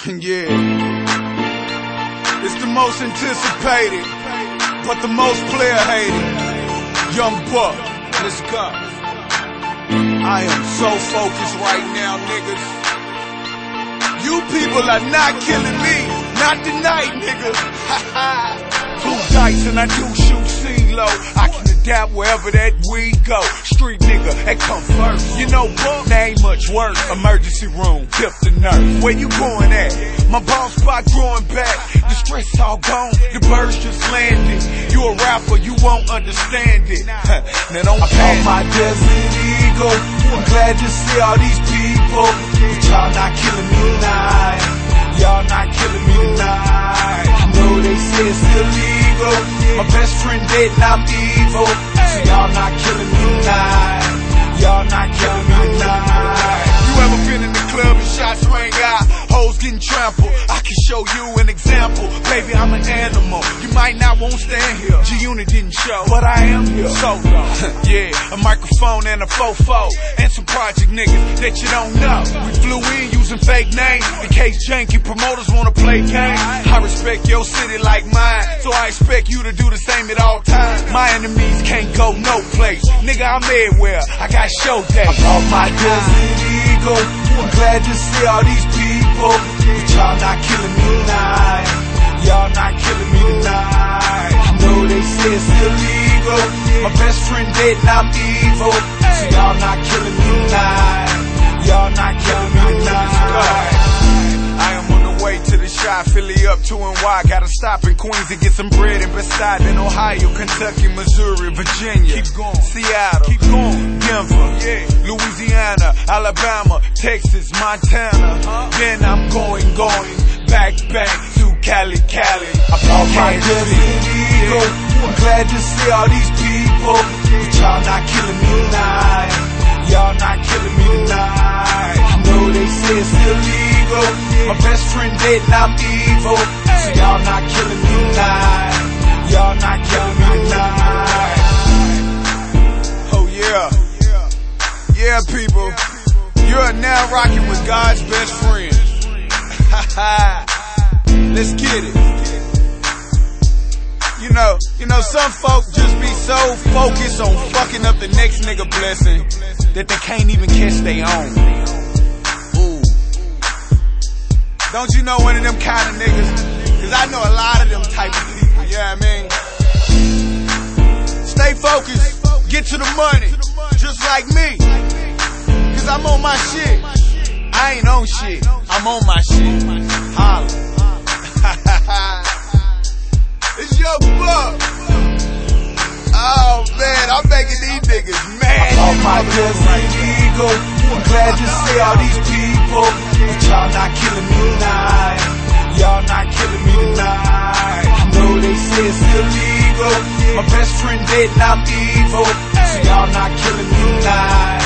Yeah. It's the most anticipated, but the most player hated. Young Buck, let's go. I am so focused right now, niggas. You people are not killing me, not tonight, nigga. Two dice and I do shoot C-low. I can adapt wherever that we go. Street nigga, that come first. You know what? There ain't much work. Emergency room, tip the nurse. Where you going at? My ball spot growing back. The stress all gone, the birds just landed. You a rapper, you won't understand it. Now don't panic. My Desert Eagle, I'm glad to see all these people. But y'all not killing me tonight. Y'all not killing me tonight. I know they say it's illegal. My best friend dead and I'm evil. So y'all not killing me tonight. Y'all not killing me tonight. You ever been in the club and shots rang out? Hoes getting trampled. I can show you an example. Baby, I'm an animal. You might not won't stand here. G-Unit didn't show, but I am here. So yeah, a microphone and a fofo and some project niggas that you don't know. We flew in using fake names in case janky promoters wanna play games. I respect your city like mine, so I expect you to do the same at all times. My enemies can't go no place. Nigga, I'm everywhere. I got show days. I brought my Desert Eagle. I'm glad to see all these people. But y'all not killing me tonight. Y'all not killing me tonight. I know they say it's illegal. My best friend dead and I'm evil. So y'all not killing me tonight. Y'all not killing me tonight. I am on the way to the shot, Philly up to NY. Gotta stop in Queens to get some bread and beside in Ohio, Kentucky, Missouri, Virginia. Keep going. Seattle. Keep going. Denver. Yeah. Louisiana, Alabama, Texas, Montana. Then I'm going back to Cali. I brought my Desert Eagle. I'm glad to see all these people. But y'all not killing me tonight. Y'all not killing me tonight. I know they say it's illegal. My best friend dead and I'm evil. So y'all not killing me tonight. Y'all not killing me tonight. Oh yeah. Yeah, people. You're now rocking with God's best friend. Let's get it. You know, some folk just be so focused on fucking up the next nigga blessing that they can't even catch their own. Ooh. Don't you know one of them kind of niggas? Cause I know a lot of them type of people, you know what I mean? Stay focused, get to the money, just like me. Cause I'm on my shit. I ain't on shit, I'm on my shit. Holla. It's Young Buck. Oh man, I'm making these niggas mad. I brought my Desert Eagle. I'm glad to see all these people. But y'all not killing me tonight. Y'all not killing me tonight. I know they say it's illegal. My best friend dead and I'm evil. So y'all not killing me tonight.